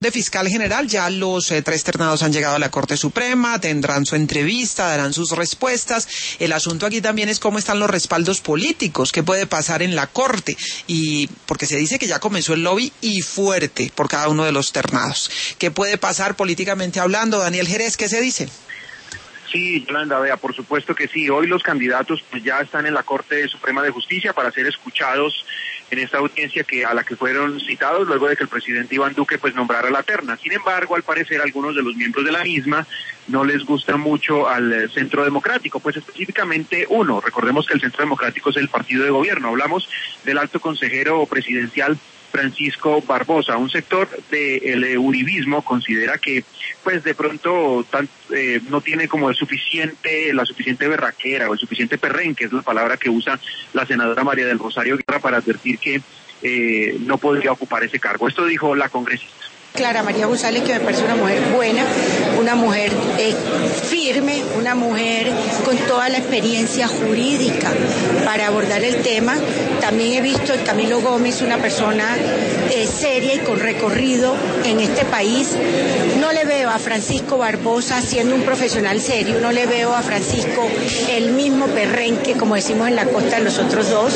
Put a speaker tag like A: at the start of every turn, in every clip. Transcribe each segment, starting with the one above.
A: de fiscal general, ya los tres ternados han llegado a la Corte Suprema, tendrán su entrevista, darán sus respuestas. El asunto aquí también es cómo están los respaldos políticos, qué puede pasar en la Corte, y porque se dice que ya comenzó el lobby y fuerte por cada uno de los ternados. ¿Qué puede pasar políticamente hablando? Daniel Jerez, ¿qué se dice?
B: Sí, Yolanda, vea, por supuesto que sí. Hoy los candidatos pues ya están en la Corte Suprema de Justicia para ser escuchados en esta audiencia a la que fueron citados luego de que el presidente Iván Duque pues nombrara la terna. Sin embargo, al parecer algunos de los miembros de la misma no les gusta mucho al Centro Democrático, pues específicamente uno. Recordemos que el Centro Democrático es el partido de gobierno. Hablamos del alto consejero presidencial Francisco Barbosa. Un sector del uribismo considera que pues de pronto no tiene como la suficiente berraquera o el suficiente perrenque, es la palabra que usa la senadora María del Rosario Guerra para advertir que no podría ocupar ese cargo. Esto dijo la congresista.
C: Clara María González, que me parece una mujer buena, una mujer firme, una mujer con toda la experiencia jurídica para abordar el tema. También he visto a Camilo Gómez, una persona seria y con recorrido en este país. No le veo a Francisco Barbosa siendo un profesional serio, no le veo a Francisco el mismo perrenque, como decimos en la costa, de los otros dos.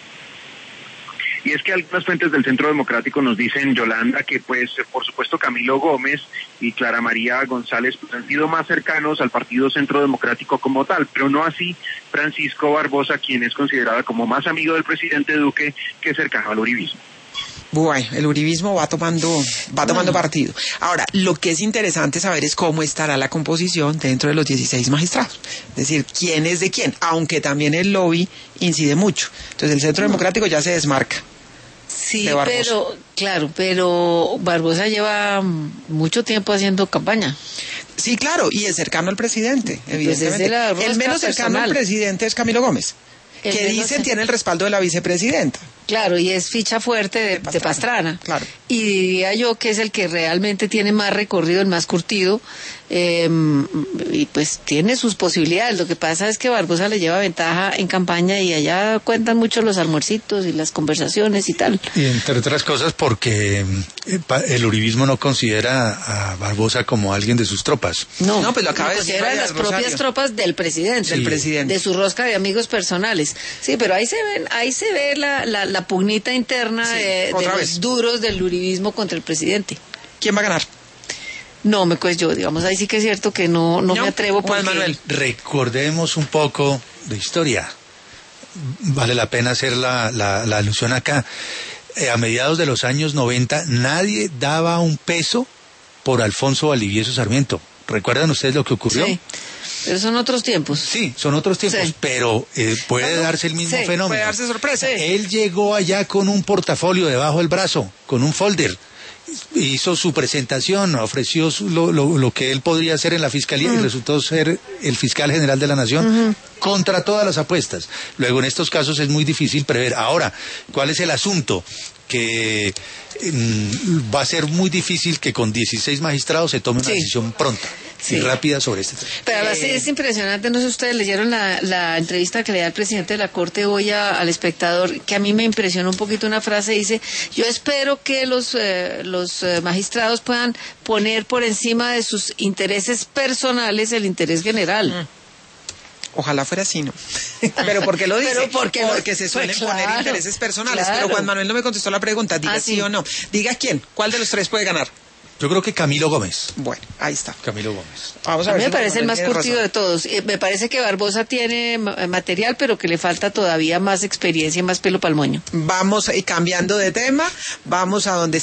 B: Y es que algunas fuentes del Centro Democrático nos dicen, Yolanda, que pues por supuesto Camilo Gómez y Clara María González pues, han sido más cercanos al Partido Centro Democrático como tal, pero no así Francisco Barbosa, quien es considerado como más amigo del presidente Duque que cercano al uribismo.
A: Bueno, el uribismo va tomando partido. Ahora, lo que es interesante saber es cómo estará la composición dentro de los 16 magistrados. Es decir, quién es de quién, aunque también el lobby incide mucho. Entonces el Centro Democrático ya se desmarca.
D: Sí, pero Barbosa lleva mucho tiempo haciendo campaña.
A: Sí, claro, y es cercano al presidente, evidentemente.
D: Pues
A: el menos cercano al presidente es Camilo Gómez, que dicen tiene el respaldo de la vicepresidenta.
D: Claro, y es ficha fuerte de Pastrana.
A: Claro.
D: Y diría yo que es el que realmente tiene más recorrido, el más curtido, y pues tiene sus posibilidades. Lo que pasa es que Barbosa le lleva ventaja en campaña y allá cuentan mucho los almuercitos y las conversaciones y tal.
E: Y entre otras cosas porque el uribismo no considera a Barbosa como alguien de sus tropas.
D: No,
A: pues lo acaba de decir.
D: Considera las propias tropas del presidente.
A: Del presidente.
D: De su rosca de amigos personales. Sí, pero ahí se ve la pugnita interna de los duros del uribismo contra el presidente.
A: ¿Quién va a ganar?
D: No, pues yo, digamos, ahí sí que es cierto que no me atrevo porque...
A: Juan Manuel.
E: Recordemos un poco de historia. Vale la pena hacer la alusión acá. A mediados de los años 90, nadie daba un peso por Alfonso Valdivieso Sarmiento. ¿Recuerdan ustedes lo que ocurrió?
D: Sí, pero son otros tiempos.
E: Sí, son otros tiempos, sí. Pero puede darse el mismo fenómeno.
A: Puede darse sorpresa.
D: Sí.
E: Él llegó allá con un portafolio debajo del brazo, con un folder. Hizo su presentación, ofreció lo que él podría hacer en la fiscalía y resultó ser el fiscal general de la nación contra todas las apuestas. Luego en estos casos es muy difícil prever. Ahora, ¿cuál es el asunto? Que va a ser muy difícil que con 16 magistrados se tome una decisión pronta y rápida sobre este tema.
D: Pero además es impresionante, no sé si ustedes leyeron la entrevista que le da el presidente de la Corte hoy al espectador, que a mí me impresionó un poquito una frase, dice, yo espero que los magistrados puedan poner por encima de sus intereses personales el interés general.
A: Ojalá fuera así, ¿no? ¿Pero por qué lo dice?
D: Porque
A: se suelen poner intereses personales. Claro. Pero Juan Manuel no me contestó la pregunta. Diga sí o no. Diga quién. ¿Cuál de los tres puede ganar?
E: Yo creo que Camilo Gómez.
A: Bueno, ahí está.
E: Camilo Gómez.
A: Vamos a
D: ver.
A: mí
D: me parece el más curtido de todos. Me parece que Barbosa tiene material, pero que le falta todavía más experiencia y más pelo pa'l moño.
A: Vamos cambiando de tema. Vamos a donde